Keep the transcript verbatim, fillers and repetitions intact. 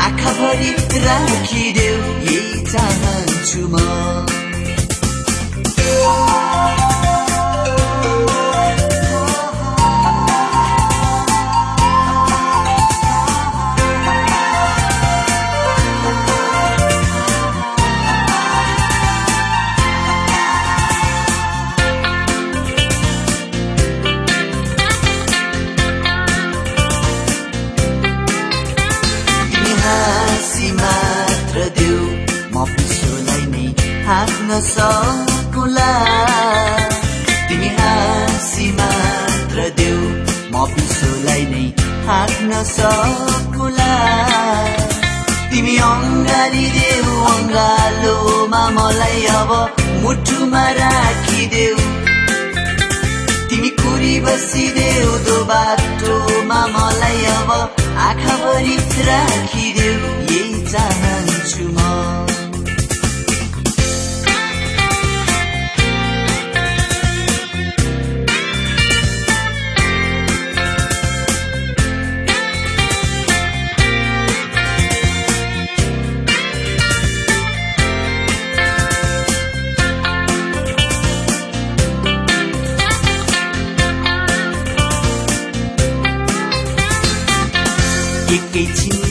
आँखाभरि राखिदेऊ यही चाहन्छु म हाँसी मात्र देऊ म पिछोलाई नै हाँक्न सकुला तिमी हाँसी मात्र देऊ म पिछोलाई नै हाँक्न सकुला तिमी अङ्गाली देऊ अङ्गालोमा मलाई अब मुठुमा राखिदेऊ तिमी कुरी बसिदेऊ दो बाटोमा मलाई अब आँखाभरि राखिदेऊ यही चाहन्छु म एकैछिन